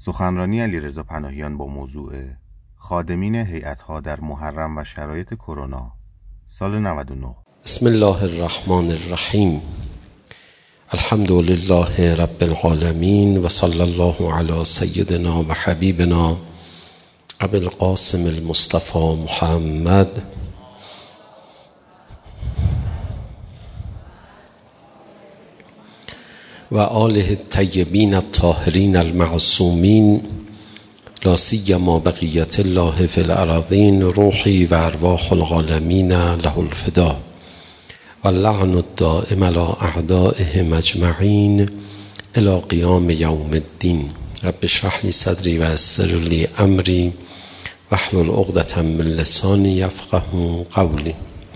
سخنرانی علیرضا پناهیان با موضوع خادمین هیئت‌ها در محرم و شرایط کرونا سال 99. بسم الله الرحمن الرحیم. الحمد لله رب العالمین و صلی الله علی سیدنا و حبیبنا ابی القاسم المصطفى محمد و آله الطیبین الطاهرین المعصومین لا سیما بقیة الله فی الارضین روحی و ارواح العالمین له الفدا و اللعن الدائم علی اعدائهم اجمعین الی قیام یوم الدین. رب اشرح لی صدری و یسر لی امری واحلل عقدة من لسانی یفقهوا قولی.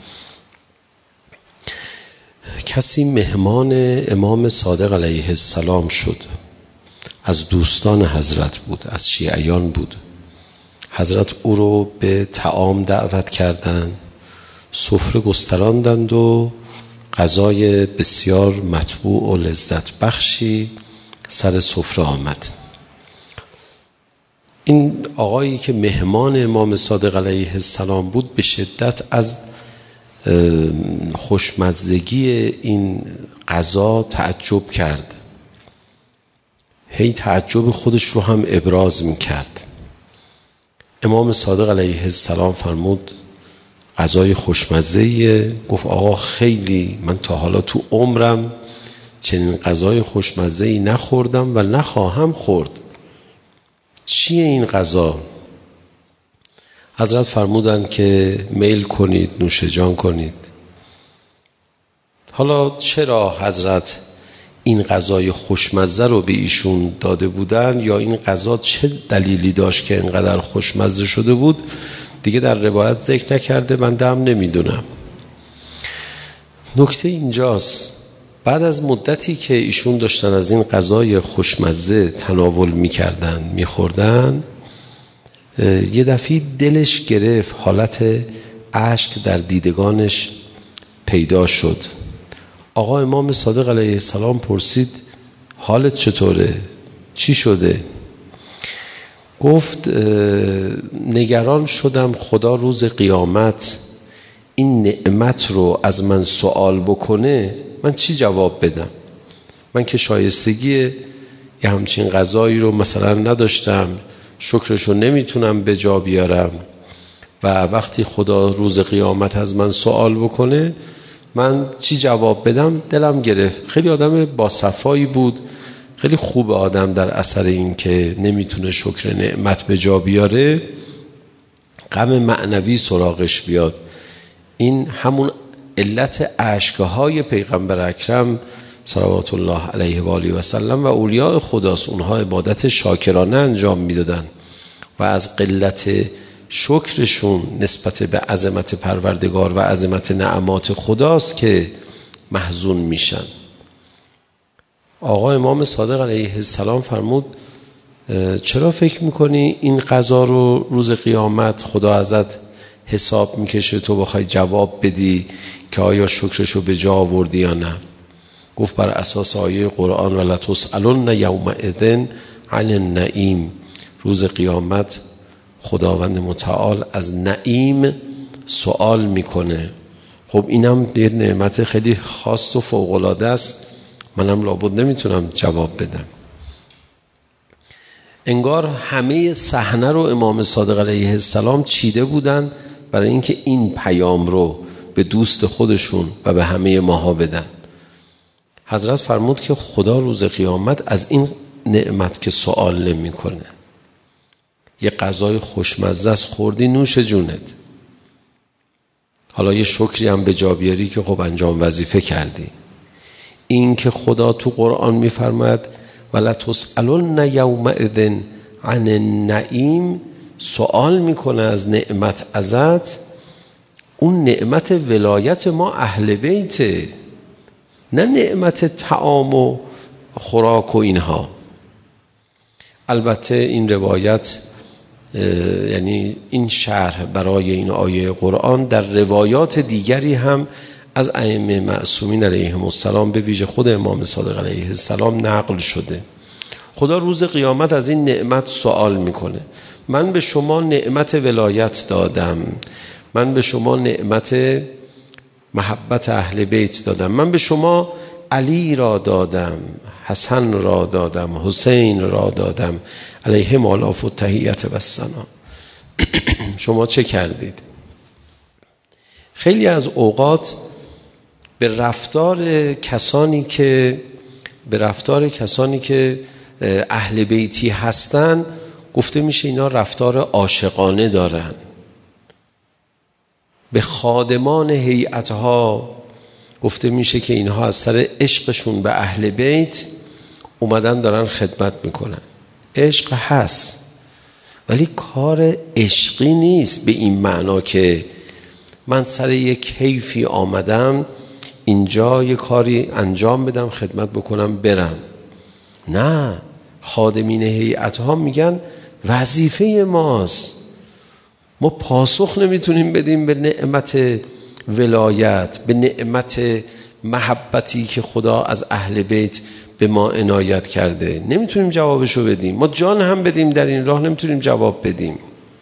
کسی مهمان امام صادق علیه السلام شد، از دوستان حضرت بود، از شیعیان بود. حضرت او رو به طعام دعوت کردند، سفره گستراندند و غذای بسیار مطبوع و لذت بخشی سر سفره آمد. این آقایی که مهمان امام صادق علیه السلام بود به شدت از خوشمزگی این غذا تعجب کرد، هی تعجب خودش رو هم ابراز میکرد. امام صادق علیه السلام فرمود غذای خوشمزه‌ایه. گفت آقا خیلی، من تا حالا تو عمرم چنین غذای خوشمزه‌ای نخوردم و نخواهم خورد. چیه این غذا؟ حضرت فرمودن که میل کنید، نوش جان کنید. حالا چرا حضرت این غذای خوشمزه رو به ایشون داده بودن، یا این غذا چه دلیلی داشت که اینقدر خوشمزه شده بود، دیگه در روایت ذکر نکرده، من هم نمیدونم. نکته اینجاست، بعد از مدتی که ایشون داشتن از این غذای خوشمزه تناول میکردن میخوردن، یه دفعه دلش گرفت، حالت اشک در دیدگانش پیدا شد. آقا امام صادق علیه السلام پرسید حالت چطوره؟ چی شده؟ گفت نگران شدم خدا روز قیامت این نعمت رو از من سوال بکنه، من چی جواب بدم؟ من که شایستگی یه همچین غذایی رو مثلا نداشتم، شکرشو نمیتونم به جا بیارم، و وقتی خدا روز قیامت از من سوال بکنه من چی جواب بدم؟ دلم گرفت. خیلی آدم با صفایی بود، خیلی خوب آدم در اثر این که نمیتونه شکر نعمت به جا بیاره غم معنوی سراغش بیاد. این همون علت اشکهای پیغمبر اکرم صلوات الله علیه و آله و سلم و اولیاء خداست. اونها عبادت شاکرانه انجام میدادن و از قلت شکرشون نسبت به عظمت پروردگار و عظمت نعمات خداست که محزون میشن. آقا امام صادق علیه السلام فرمود چرا فکر میکنی این غذا رو روز قیامت خدا ازت حساب میکشه تو بخوای جواب بدی که آیا شکرشو به جا آوردی یا نه؟ گفت بر اساس آیه قرآن ولا تسألن یومئذ عن النعیم، روز قیامت خداوند متعال از نعیم سوال میکنه. خب اینم یه نعمت خیلی خاص و فوق‌العاده است، منم لابد نمیتونم جواب بدم. انگار همه صحنه رو امام صادق علیه السلام چیده بودن برای اینکه این پیام رو به دوست خودشون و به همه ماها بدن. حضرت فرمود که خدا روز قیامت از این نعمت که سوال نمی کنه. یه غذای خوشمزه است، خوردی، نوش جونت. حالا یه شکری هم به جا بیاری که خب انجام وظیفه کردی. این که خدا تو قرآن می فرماید ولا تسألن یومئذ عن النعیم، سوال میکنه از نعمت ازت. اون نعمت ولایت ما اهل بیته، نه نعمت طعام و خوراک و اینها. البته این روایت، یعنی این شرح برای این آیه قرآن در روایات دیگری هم از ائمه معصومین علیهم السلام به ویژه خود امام صادق علیه السلام نقل شده. خدا روز قیامت از این نعمت سوال میکنه. من به شما نعمت ولایت دادم، من به شما نعمت محبت اهل بیت دادم، من به شما علی را دادم، حسن را دادم، حسین را دادم، علیهم آلاف التحیت و الثنا. شما چه کردید؟ خیلی از اوقات به رفتار کسانی که اهل بیتی هستن گفته میشه اینا رفتار عاشقانه دارن. به خادمان هیئتها گفته میشه که اینها از سر عشقشون به اهل بیت اومدن دارن خدمت میکنن. عشق هست ولی کار عشقی نیست به این معنا که من سر یک کیفی آمدم اینجا یک کاری انجام بدم، خدمت بکنم، برم. نه، خادمین هیئتها میگن وظیفه ماست، ما پاسخ نمیتونیم بدیم به نعمت ولایت، به نعمت محبتی که خدا از اهل بیت به ما عنایت کرده، نمیتونیم جوابشو بدیم. ما جان هم بدیم در این راه نمیتونیم جواب بدیم.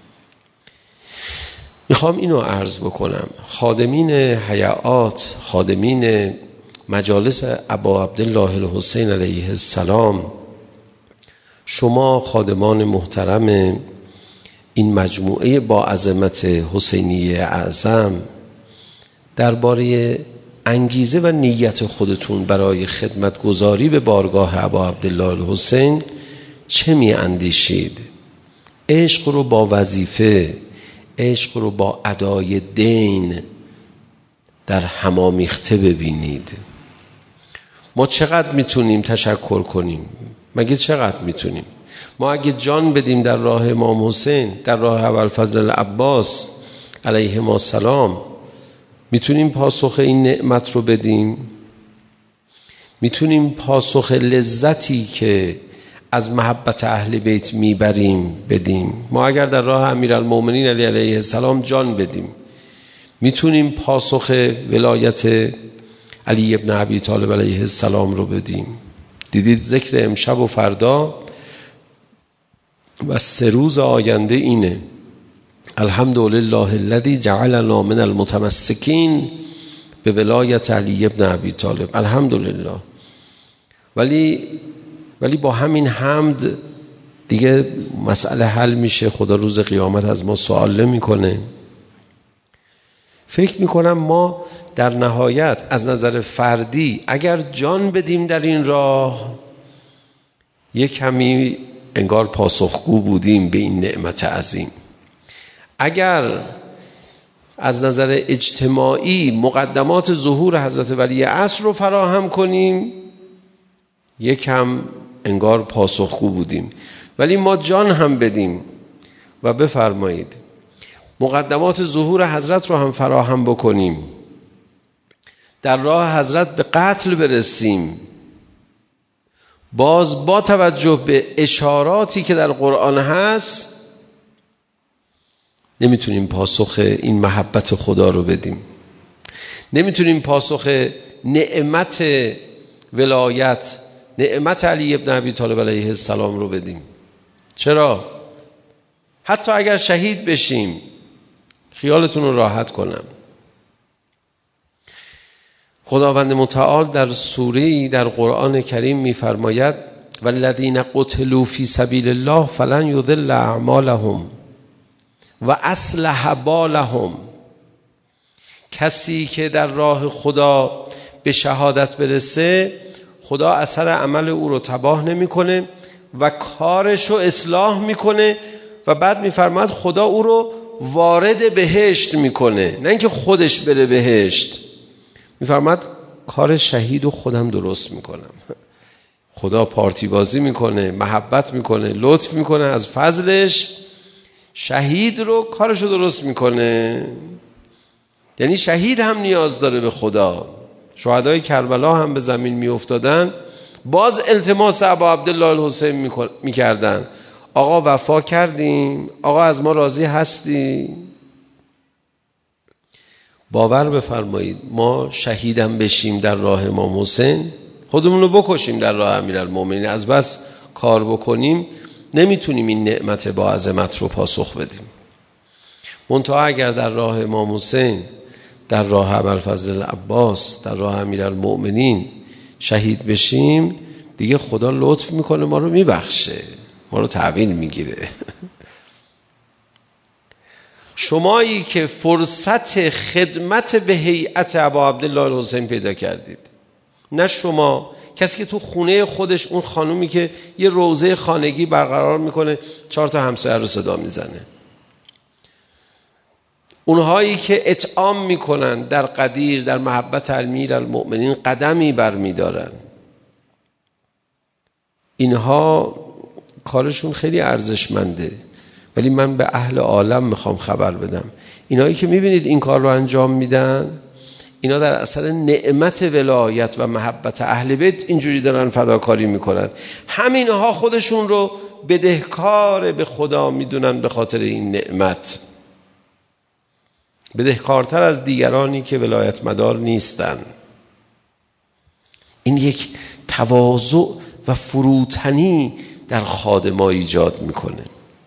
میخوام اینو عرض بکنم، خادمین هیئات، خادمین مجالس ابا عبدالله الحسین علیه السلام، شما خادمان محترم این مجموعه با عظمت حسینیه اعظم، درباره انگیزه و نیت خودتون برای خدمت گذاری به بارگاه ابا عبدالله الحسین چه می اندیشید؟ عشق رو با وظیفه، عشق رو با ادای دین در همامیخته ببینید. ما چقدر میتونیم تشکر کنیم؟ مگه چقدر میتونیم؟ ما اگه جان بدیم در راه امام حسین، در راه ابوالفضل العباس علیهم السلام، میتونیم پاسخ این نعمت رو بدیم؟ میتونیم پاسخ لذتی که از محبت اهل بیت میبریم بدیم؟ ما اگر در راه امیرالمومنین علی علیه السلام جان بدیم، میتونیم پاسخ ولایت علی ابن ابی طالب علیه السلام رو بدیم؟ دیدید ذکر امشب و فردا و 3 روز آینده اینه: الحمدلله الذی جعلنا من المتمسکین به ولایت علی ابن ابی طالب. الحمدلله. ولی با همین حمد دیگه مسئله حل میشه. خدا روز قیامت از ما سوال نمیکنه. فکر میکنم ما در نهایت از نظر فردی اگر جان بدیم در این راه، یک کمی انگار پاسخگو بودیم به این نعمت عظیم. اگر از نظر اجتماعی مقدمات ظهور حضرت ولی عصر رو فراهم کنیم، یکم انگار پاسخگو بودیم. ولی ما جان هم بدیم و بفرمایید مقدمات ظهور حضرت رو هم فراهم بکنیم، در راه حضرت به قتل برسیم، باز با توجه به اشاراتی که در قرآن هست نمیتونیم پاسخ این محبت خدا رو بدیم. نمیتونیم پاسخ نعمت ولایت، نعمت علی ابن ابی طالب علیه السلام رو بدیم. چرا؟ حتی اگر شهید بشیم، خیالتون رو راحت کنم، خداوند متعال در سوره‌ای در قرآن کریم می‌فرماید والذین قتلوا فی سبیل الله فلن یضل اعمالهم و اصلح بالهم. کسی که در راه خدا به شهادت برسه، خدا اثر عمل او رو تباه نمی‌کنه و کارش رو اصلاح می‌کنه و بعد می‌فرماید خدا او رو وارد بهشت می‌کنه، نه اینکه خودش بره بهشت. می‌فرماید کار شهید رو خودم درست می‌کنم. خدا پارتی بازی می‌کنه، محبت می‌کنه، لطف می‌کنه از فضلش، شهید رو کارش رو درست می‌کنه. یعنی شهید هم نیاز داره به خدا. شهدای کربلا هم به زمین میافتادن، باز التماس ابا عبدالله الحسین میکردن: آقا وفا کردیم، آقا از ما راضی هستی؟ باور بفرمایید ما شهیدم بشیم در راه امام حسین، خودمون رو بکشیم در راه امیرالمومنین، از بس کار بکنیم نمیتونیم این نعمت با عظمت رو پاسخ بدیم. منتها اگر در راه امام حسین، در راه ابوالفضل العباس، در راه امیرالمؤمنین شهید بشیم، دیگه خدا لطف میکنه، ما رو میبخشه، ما رو تحویل میگیره. شمایی که فرصت خدمت به هیئت ابا عبدالله الحسین پیدا کردید، نه شما، کسی که تو خونه خودش، اون خانومی که یه روضه خانگی برقرار میکنه 4 تا همسایه رو صدا میزنه، اونهایی که اطعام میکنن در قدیر، در محبت امیرالمؤمنین قدمی برمیدارن، اینها کارشون خیلی ارزشمنده. ولی من به اهل عالم میخوام خبر بدم، اینایی که میبینید این کار رو انجام میدن، اینا در اثر نعمت ولایت و محبت اهل بیت اینجوری دارن فداکاری میکنن. همینها خودشون رو بدهکار به خدا میدونن به خاطر این نعمت، بدهکارتر از دیگرانی که ولایت مدار نیستن. این یک تواضع و فروتنی در خادما ایجاد میکنه.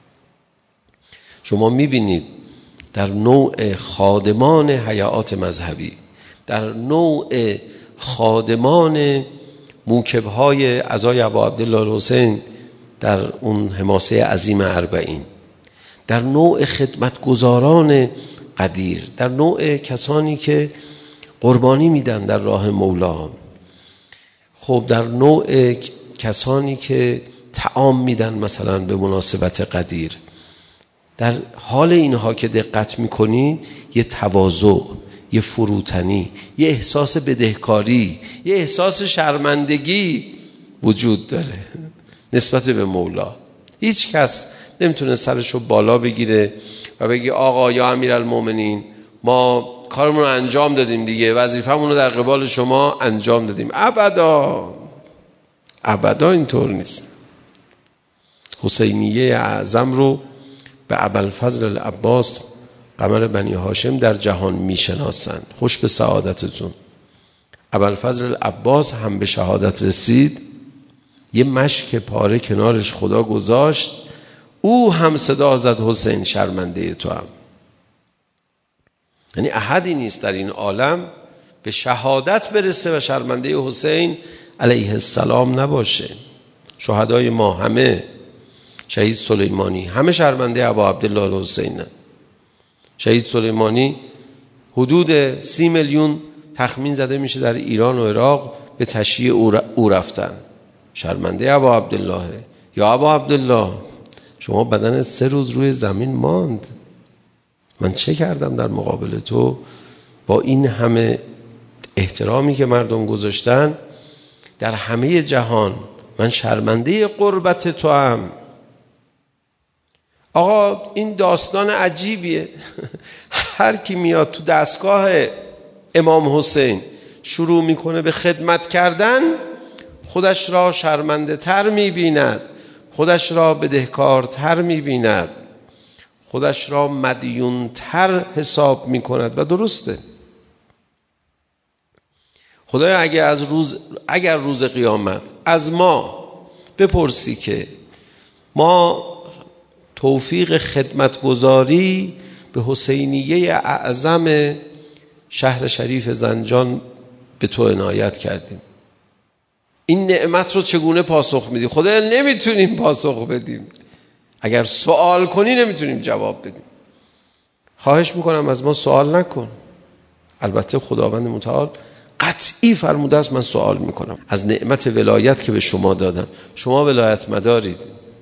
شما میبینید در نوع خادمان هیئات مذهبی، در نوع خادمان موکبهای عزای ابا عبدالله الحسین در اون حماسه عظیم 40، در نوع خدمتگزاران قدیر، در نوع کسانی که قربانی میدن در راه مولا، خب در نوع کسانی که طعام میدن مثلا به مناسبت قدیر، در حال اینها که دقت میکنی یه تواضع، یه فروتنی، یه احساس بدهکاری، یه احساس شرمندگی وجود داره نسبت به مولا. هیچ کس نمیتونه سرشو بالا بگیره و بگی آقا یا امیرالمؤمنین ما کارمون رو انجام دادیم دیگه، وظیفمون رو در قبال شما انجام دادیم. ابدا ابدا اینطور نیست. حسینیه اعظم رو به ابوالفضل العباس قمر بنی هاشم در جهان میشناسن. خوش به سعادتتون. ابوالفضل العباس هم به شهادت رسید، یه مشک پاره کنارش خدا گذاشت، او هم صدا زد حسین شرمنده تو هم. یعنی احدی نیست در این عالم به شهادت برسه و شرمنده حسین علیه السلام نباشه. شهدای ما همه، شهید سلیمانی همه شرمنده ابا عبدالله الحسین. شهید سلیمانی حدود 30 میلیون تخمین زده میشه در ایران و عراق به تشییع او رفتن. شرمنده ابا عبدالله. یا ابا عبدالله شما بدن 3 روز روی زمین ماند، من چه کردم در مقابل تو؟ با این همه احترامی که مردم گذاشتن در همه جهان، من شرمنده قربت تو هم. آقا این داستان عجیبیه. هر کی میاد تو دستگاه امام حسین شروع میکنه به خدمت کردن، خودش را شرمنده تر میبیند، خودش را بدهکارتر میبیند، خودش را مدیونتر حساب میکند و درسته. خدایا اگر روز قیامت از ما بپرسی که ما توفیق خدمتگزاری به حسینیه اعظم شهر شریف زنجان به تو عنایت کردیم، این نعمت رو چگونه پاسخ میدی؟ خدایا نمیتونیم پاسخ بدیم. اگر سوال کنی نمیتونیم جواب بدیم. خواهش میکنم از ما سوال نکن. البته خداوند متعال قطعی فرموده است من سوال میکنم از نعمت ولایت که به شما دادم. شما ولایت مدارید،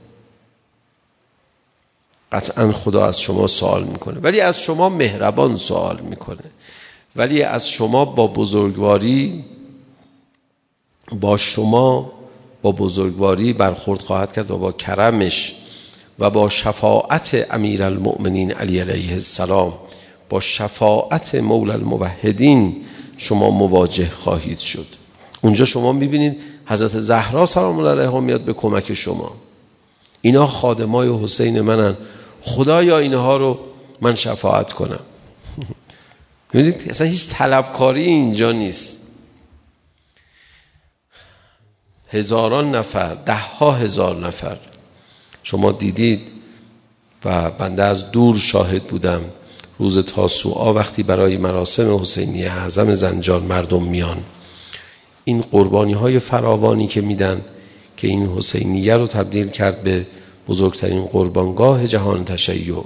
قطعا خدا از شما سوال میکنه، ولی از شما مهربان سوال میکنه، ولی از شما با بزرگواری، با شما با بزرگواری برخورد خواهد کرد و با کرمش و با شفاعت امیرالمؤمنین علی علیه السلام، با شفاعت مولا الموحدین شما مواجه خواهید شد. اونجا شما میبینید حضرت زهرا سلام الله علیها میاد به کمک شما. اینا خادمای حسین منن، خدایا اینها رو من شفاعت کنم. میبینید اصلا هیچ طلبکاری اینجا نیست. هزاران نفر، 10,000 نفر. شما دیدید و بنده از دور شاهد بودم روز تاسوعا وقتی برای مراسم حسینیه اعظم زنجان مردم میان، این قربانی های فراوانی که میدن که این حسینیه رو تبدیل کرد به بزرگترین قربانگاه جهان تشیع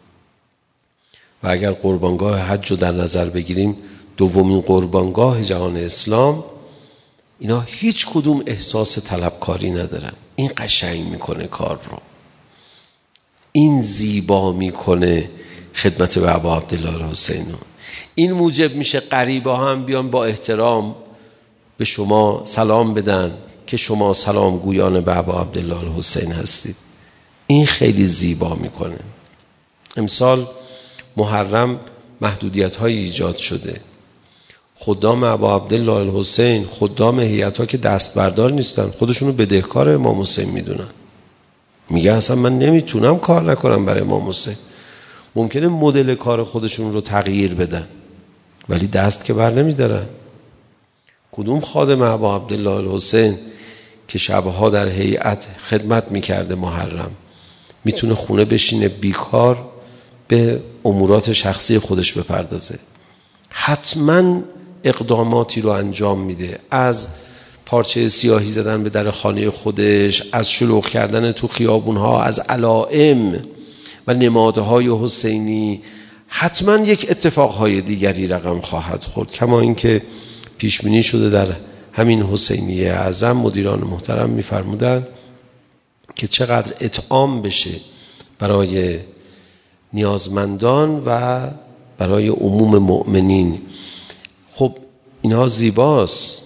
و اگر قربانگاه حج رو در نظر بگیریم دومین قربانگاه جهان اسلام، اینا هیچ کدوم احساس طلبکاری ندارن. این قشنگ میکنه کار رو، این زیبا میکنه خدمت به ابا عبدالله الحسین. این موجب میشه غریبا هم بیان با احترام به شما سلام بدن که شما سلام گویان به ابا عبدالله الحسین هستید. این خیلی زیبا میکنه. امسال محرم محدودیت های ایجاد شده. خدام ابا عبدالله الحسین، خدام هیئت ها که دست بردار نیستن، خودشونو بدهکار امام حسین میدونن. میگه اصلا من نمیتونم کار نکنم برای امام حسین. ممکنه مدل کار خودشون رو تغییر بدن ولی دست که بر نمیدارن. کدوم خادم ابا عبدالله الحسین که شبها در هیئت خدمت میکرده محرم میتونه خونه بشینه بیکار به امورات شخصی خودش بپردازه؟ حتما اقداماتی رو انجام میده، از پارچه سیاهی زدن به در خانه خودش، از شلوغ کردن تو خیابونها، از علائم و نمادهای حسینی. حتما یک اتفاقهای دیگری رقم خواهد خورد، کما اینکه پیش بینی شده در همین حسینیه اعظم. مدیران محترم میفرمودن که چقدر اطعام بشه برای نیازمندان و برای عموم مؤمنین. خب اینها زیباست.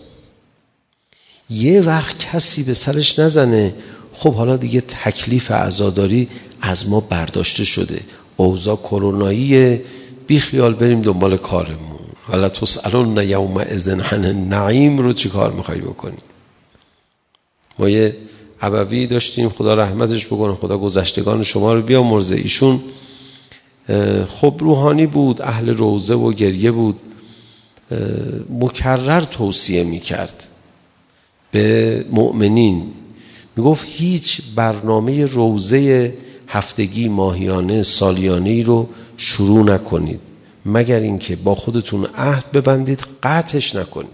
یه وقت کسی به سرش نزنه خب حالا دیگه تکلیف عزاداری از ما برداشته شده، اوضاع کرونایی، بی خیال بریم دنبال کارمون. ولا تسألون یومئذ عن النعیم رو چی کار میخوایی بکنی؟ ما یه عبوی داشتیم، خدا رحمتش بکنه، خدا گذشتگان شما رو بیامرزه. ایشون خب روحانی بود، اهل روزه و گریه بود، مکرر توصیه میکرد به مؤمنین، میگفت هیچ برنامه روزه هفتگی، ماهیانه، سالیانه‌ای رو شروع نکنید مگر اینکه با خودتون عهد ببندید قطعش نکنید.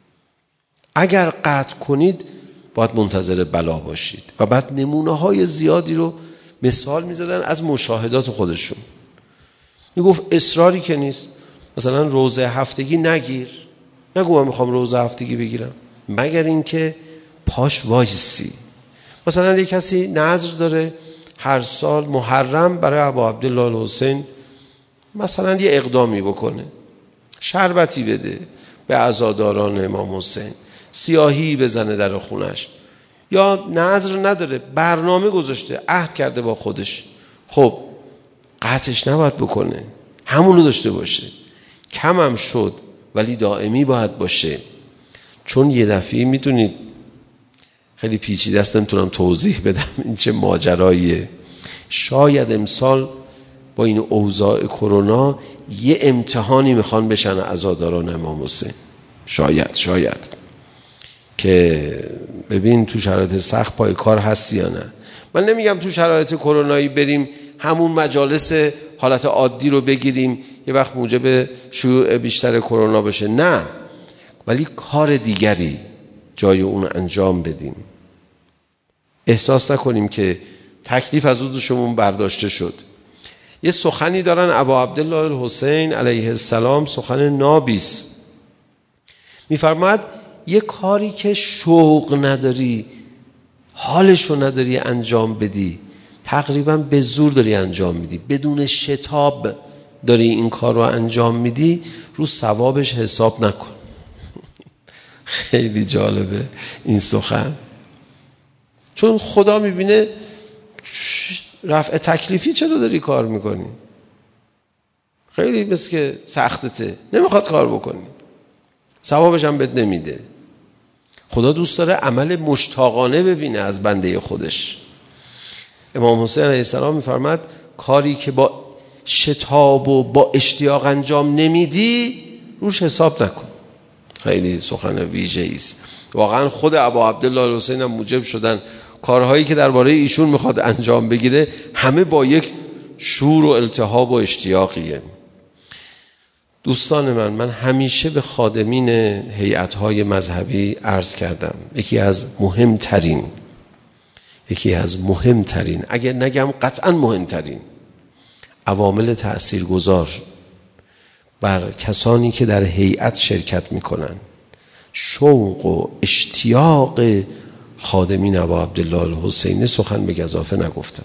اگر قطع کنید باید منتظر بلا باشید. و بعد نمونه های زیادی رو مثال میزدن از مشاهدات خودشون. میگفت اصراری که نیست، مثلا روزه هفتگی نگیر، نگو من میخوام روزه هفتگی بگیرم، مگر اینکه پاش وایسی. مثلا یک کسی نذر داره هر سال محرم برای ابا عبدالله الحسین مثلا یه اقدامی بکنه، شربتی بده به عزاداران امام حسین، سیاهی بزنه در خونش، یا نذر نداره برنامه گذاشته، عهد کرده با خودش، خب قطعش نباید بکنه، همونو داشته باشه. کم هم شد ولی دائمی باید باشه. چون یه دفعه میدونید خیلی پیچیده است، نمیتونم توضیح بدم این چه ماجراییه. شاید امسال با این اوضاع کرونا یه امتحانی میخوان بشن عزاداران امام حسین. شاید که ببین تو شرایط سخت پای کار هستی یا نه. من نمیگم تو شرایط کرونایی بریم همون مجالس حالت عادی رو بگیریم یه وقت موجب شیوع بیشتر کرونا بشه، نه، ولی کار دیگری جای اون انجام بدیم. احساس نکنیم که تکلیف از دوشمون برداشته شد. یه سخنی دارن ابا عبدالله الحسین علیه السلام، سخن نابیس، میفرماید یه کاری که شوق نداری، حالشو نداری انجام بدی، تقریبا به زور داری انجام میدی، بدون شتاب داری این کار رو انجام میدی، رو ثوابش حساب نکن. خیلی جالبه این سخن، چون خدا میبینه رفع تکلیفی چرا داری کار میکنی، خیلی مثل که سختته، نمیخواد کار بکنی، ثوابش هم بد نمیده. خدا دوست داره عمل مشتاقانه ببینه از بنده خودش. امام حسین علیه السلام میفرماد کاری که با شتاب و با اشتیاق انجام نمیدی روش حساب نکن. خیلی سخن ویژه‌ای است. واقعا خود ابا عبدالله الحسین هم موجب شدن کارهایی که درباره ایشون میخواد انجام بگیره همه با یک شور و التهاب و اشتیاقیه. دوستان من همیشه به خادمین هیئت‌های مذهبی عرض کردم یکی از مهمترین اگر نگم قطعا مهمترین عوامل تأثیرگذار بر کسانی که در هیئت شرکت میکنن شوق و اشتیاق خادمین ابا عبدالله الحسینی. سخن به گزافه نگفتم.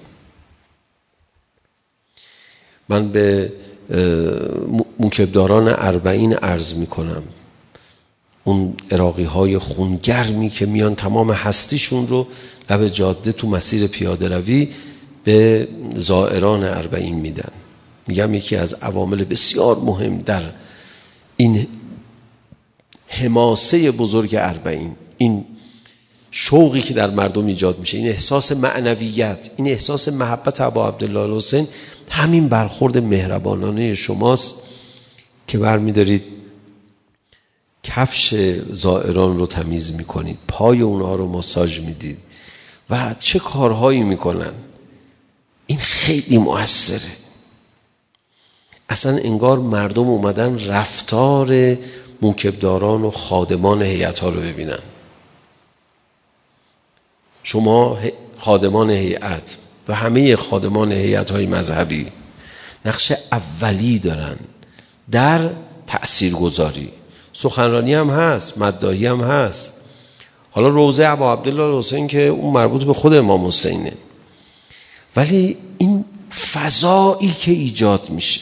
من به موکبداران اربعین عرض میکنم، اون عراقی های خونگرمی که میان تمام هستیشون رو لب جاده تو مسیر پیاده روی به زائران اربعین میدن. میگم یکی از عوامل بسیار مهم در این حماسه بزرگ اربعین، این شوقی که در مردم ایجاد میشه، این احساس معنویت، این احساس محبت ابا عبدالله الحسین، همین برخورد مهربانانه شماست که برمی‌دارید کفش زائران رو تمیز میکنید، پای اونها رو ماساژ میدید و چه کارهایی میکنن. این خیلی مؤثره. اصلا انگار مردم اومدن رفتار موکبداران و خادمان هیئت‌ها رو ببینن. شما خادمان هیئت و همه خادمان هیئت‌های مذهبی نقش اولی دارن در تأثیرگذاری. سخنرانی هم هست، مداحی هم هست. حالا روضه ابا عبدالله الحسین که اون مربوط به خود امام حسینه، ولی این فضایی که ایجاد میشه،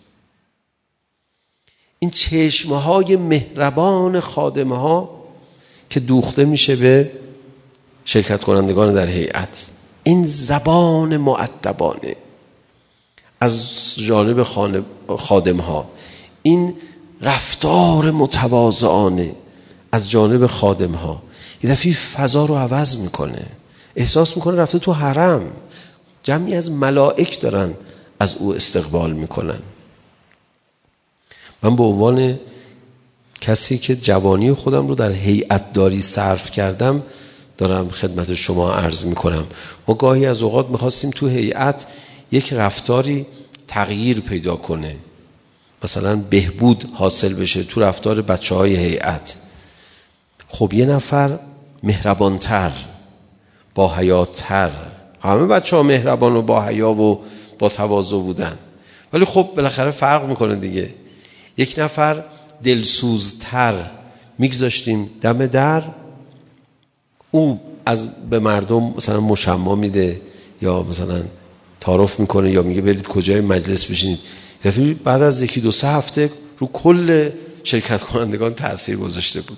این چشمهای مهربان خادمه ها که دوخته میشه به شرکت کنندگان در هیئت، این زبان مؤدبانه از جانب خادم ها، این رفتار متواضعانه از جانب خادم ها، یه دفعه فضا رو عوض میکنه. احساس میکنه رفته تو حرم، جمعی از ملائک دارن از او استقبال میکنن. من به عنوان کسی که جوانی خودم رو در هیئت داری صرف کردم دارم خدمت شما عرض میکنم. ما گاهی از اوقات میخواستیم تو هیئت یک رفتاری تغییر پیدا کنه، مثلا بهبود حاصل بشه تو رفتار بچه های هیئت. خب یه نفر مهربانتر، با حیاتر، همه بچه ها مهربان و با حیا و با تواضع بودن، ولی خب بالاخره فرق میکنه دیگه. یک نفر دلسوزتر میگذاشتیم دم در، او از به مردم مثلا مشمع میده یا مثلا تعارف میکنه یا میگه برید کجای مجلس بشینید. بعد از 1-2 هفته رو کل شرکت کنندگان تأثیر گذاشته بود.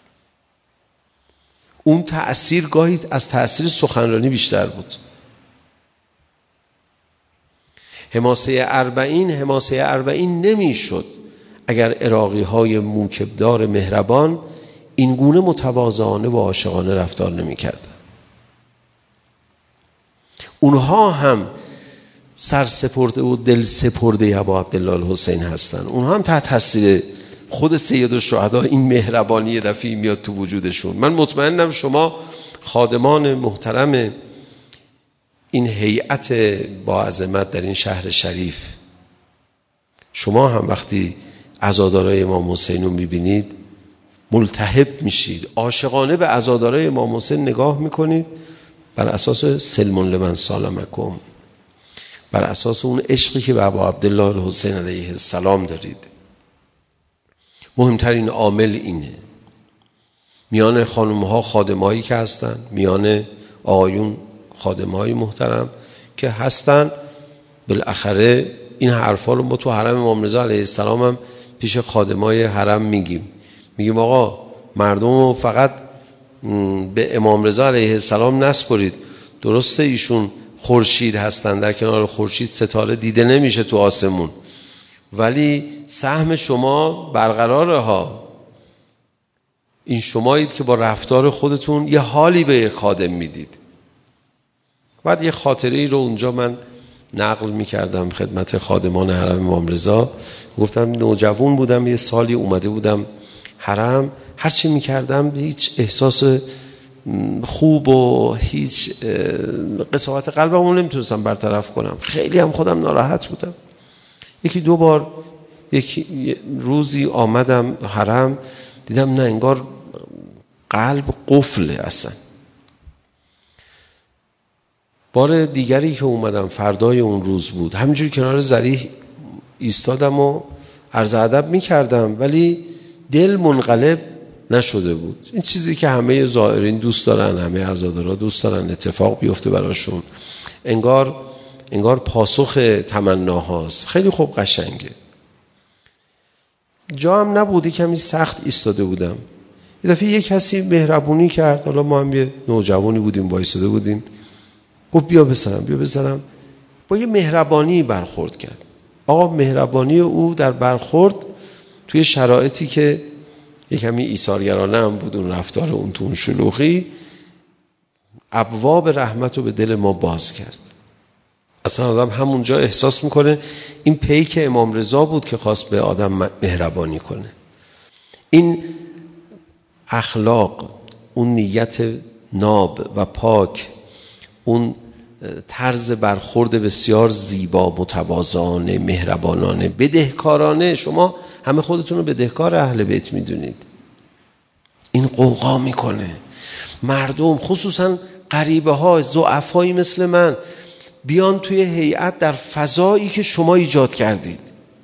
اون تأثیر گاهی از تأثیر سخنرانی بیشتر بود. حماسه اربعین نمیشد اگر عراقی های موکبدار مهربان این گونه متواضعانه و عاشقانه رفتار نمی کردن. اونها هم سرسپرده و دل سپرده ابا عبدالله الحسین هستن. اونها هم تحت تاثیر خود سید الشهدا این مهربانی دفعی میاد تو وجودشون. من مطمئنم شما خادمان محترم این هیئت با عظمت در این شهر شریف، شما هم وقتی عزادارای امام حسین رو میبینید ملتهب میشید، عاشقانه به عزادارای امام حسین نگاه میکنید بر اساس سلم لمن سالمکم، بر اساس اون عشقی که به ابا عبدالله الحسین علیه السلام دارید. مهمترین عامل اینه. میان خانم‌ها خادمایی که هستن، میان آقایون خادمای محترم که هستن، بالاخره این حرفا رو ما تو حرم امام رضا علیه السلام هم پیش خادمای حرم میگیم آقا مردم رو فقط به امام رضا علیه السلام نسپرید. درسته ایشون خورشید هستن، در کنار خورشید ستاره دیده نمیشه تو آسمون، ولی سهم شما برقراره ها. این شمایید که با رفتار خودتون یه حالی به یک خادم میدید. بعد یه خاطره ای رو اونجا من نقل میکردم خدمت خادمان حرم امام رضا. گفتم نوجوان بودم، یه سالی اومده بودم حرم، هرچی میکردم هیچ احساس خوب و هیچ قساوت قلبم رو نمیتونستم برطرف کنم. خیلی هم خودم ناراحت بودم. یکی دو بار یک روزی آمدم حرم، دیدم نه، انگار قلب قفله اصلا. بار دیگری که اومدم فردای اون روز بود، همینجوری کنار ذریح ایستادم و عرض ادب میکردم ولی دل منقلب نشده بود. این چیزی که همه زائرین دوست دارن، همه عزادارا دوست دارن اتفاق بیفته براشون، انگار پاسخ تمناهاست. خیلی خوب، قشنگه. جا هم نبودی، کمی سخت ایستاده بودم. یه دفعه یک کسی مهربونی کرد، حالا ما هم یه نوجوانی بودیم وایساده بودیم، گفت بیا بزنم. با یه مهربانی برخورد کرد. آقا مهربانی او در برخورد توی شرایطی که یک کمی ایثارگرانه هم بود اون رفتار اون تو اون شلوغی، ابواب رحمت رو به دل ما باز کرد. اصلا آدم همونجا احساس میکنه این پیک امام رضا بود که خواست به آدم مهربانی کنه. این اخلاق، اون نیت ناب و پاک، اون طرز برخورد بسیار زیبا، متواضعانه، مهربانانه، بدهکارانه. شما همه خودتون رو بدهکار اهل بیت میدونید. این قوقا میکنه مردم، خصوصا غریبه ها، ضعفایی مثل من، بیان توی هیئت در فضایی که شما ایجاد کردید،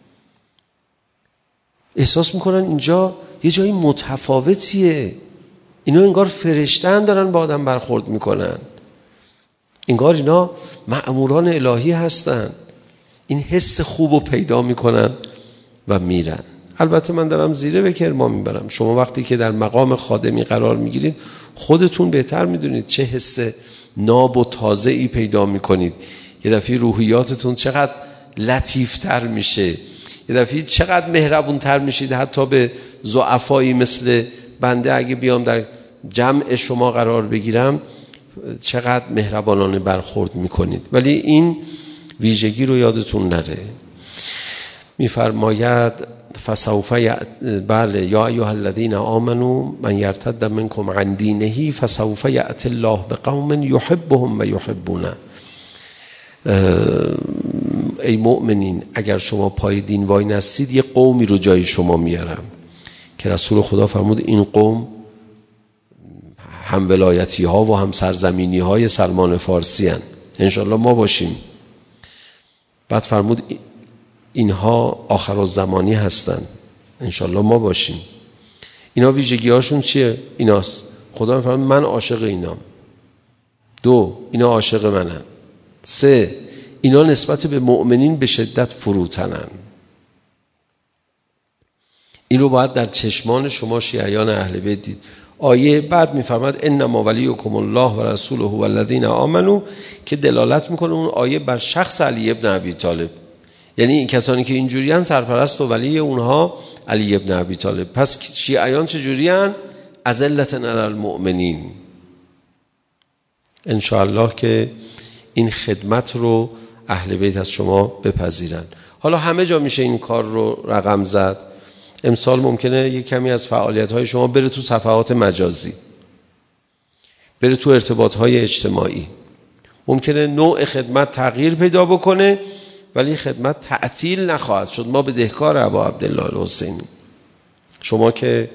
احساس میکنن اینجا یه جایی متفاوتیه. اینا انگار فرشتن دارن با آدم برخورد میکنن، انگار اینا مأموران الهی هستن. این حس خوب رو پیدا میکنن و میرن. البته من دارم زیره به کرمان میبرم. شما وقتی که در مقام خادمی قرار میگیرید خودتون بهتر میدونید چه حس ناب و تازه‌ای پیدا میکنید. یه دفعه روحیاتتون چقدر لطیفتر میشه، یه دفعه چقدر مهربونتر میشید. حتی به ضعفایی مثل بنده اگه بیام در جمع شما قرار بگیرم چقدر مهربانانه برخورد میکنید. ولی این ویژگی رو یادتون نره. میفرماید فسوف بله یا ایها الذین آمنوا من یرتد منکم عن دینه فسوف یأتی الله بقوم یحبهم و یحبونه. ای مؤمنین، اگر شما پای دین وای نستید یه قومی رو جای شما میارم که رسول خدا فرمود این قوم هم ولایتی ها و هم سرزمینی های سلمان فارسی هن. انشالله ما باشیم. بعد فرمود اینها آخر الزمانی هستن. انشالله ما باشیم. اینا ویژگی هاشون چیه؟ ایناست. خدا فرمود من عاشق اینام. 2 اینا عاشق منن. 3 اینا نسبت به مؤمنین به شدت فروتنن. این رو باید در چشمان شما شیعیان اهل بیت دید. آیه بعد میفرماد انما ولیکم الله و رسوله و الذین آمنوا که دلالت میکنه اون آیه بر شخص علی ابن ابی طالب. یعنی این کسانی که اینجوریان سرپرست و ولی اونها علی ابن ابی طالب. پس شیعیان چجوریان؟ اذلة علی المؤمنین. ان شاء الله که این خدمت رو اهل بیت از شما بپذیرن. حالا همه جا میشه این کار رو رقم زد. امسال ممکنه یک کمی از فعالیت‌های شما بره تو صفحات مجازی، بره تو ارتباط‌های اجتماعی. ممکنه نوع خدمت تغییر پیدا بکنه ولی خدمت تعطیل نخواهد شد. ما بدهکار ابا عبدالله الحسینی. شما که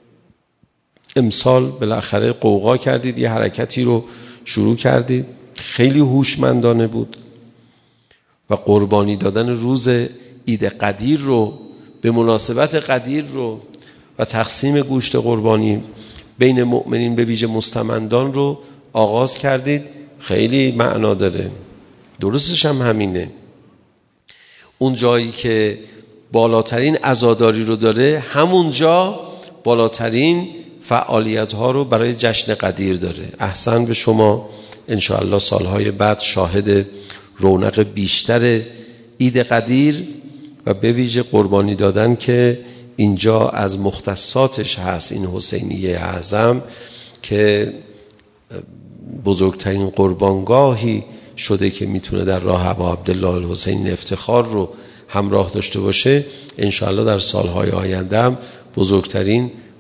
امسال بالاخره قوقا کردید، یه حرکتی رو شروع کردید، خیلی هوشمندانه بود و قربانی دادن روز عید قدیر رو به مناسبت قدیر رو و تقسیم گوشت قربانی بین مؤمنین به ویژه مستمندان رو آغاز کردید. خیلی معنا داره. درستش هم همینه. اون جایی که بالاترین عزاداری رو داره همونجا بالاترین فعالیت ها رو برای جشن قدیر داره. احسن به شما. انشاءالله سالهای بعد شاهد رونق بیشتر عید قدیر و به ویژه قربانی دادن که اینجا از مختصاتش هست. این حسینیه اعظم که بزرگترین قربانگاهی شده که میتونه در راه ابا عبدالله الحسین افتخار رو همراه داشته باشه. انشاءالله در سالهای آینده هم بزرگترین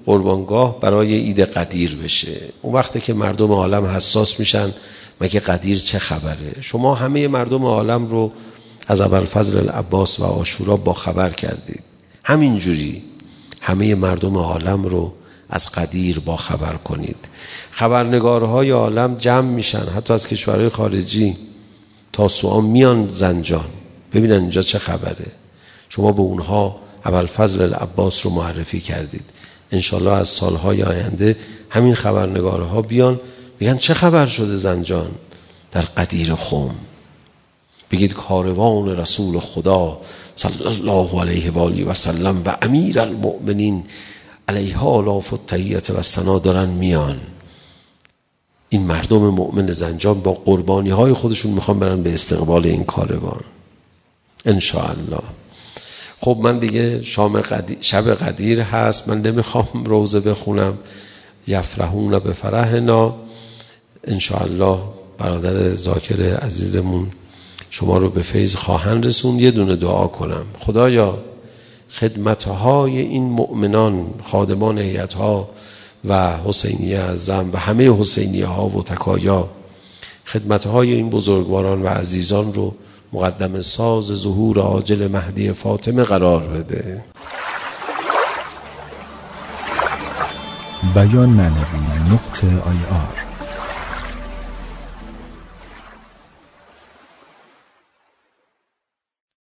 قربانگاه برای عید قدیر بشه. اون وقتی که مردم عالم حساس میشن مگه قدیر چه خبره. شما همه مردم عالم رو از ابوالفضل العباس و عاشورا با خبر کردید، همینجوری همه مردم عالم رو از قدیر با خبر کنید. خبرنگارهای عالم جمع میشن حتی از کشورهای خارجی، تاسوعا میان زنجان ببینن اینجا چه خبره. شما به اونها ابوالفضل العباس رو معرفی کردید. انشالله از سالهای آینده همین خبرنگارها بیان بگن چه خبر شده زنجان در قدیر خم. بگید کاروان رسول خدا صلی الله علیه و آله و سلم و امیر المؤمنین علیه آلاف التحیة و ثنا دارن میان. این مردم مؤمن زنجان با قربانی های خودشون میخوان برن به استقبال این کاروان انشاءالله. خب من دیگه شب قدیر هست، من نمیخوام روزه بخونم. یفرحون به فرحنا. انشاءالله برادر ذاکر عزیزمون شما رو به فیض خواهند رسون. یه دونه دعا کنم، خدایا خدمتهای این مؤمنان خادمان هیئت‌ها و حسینیه اعظم و همه حسینیه ها و تکایا، خدمتهای این بزرگواران و عزیزان رو مقدم ساز ظهور عاجل مهدی فاطمه قرار بده. بیان معنوی .ir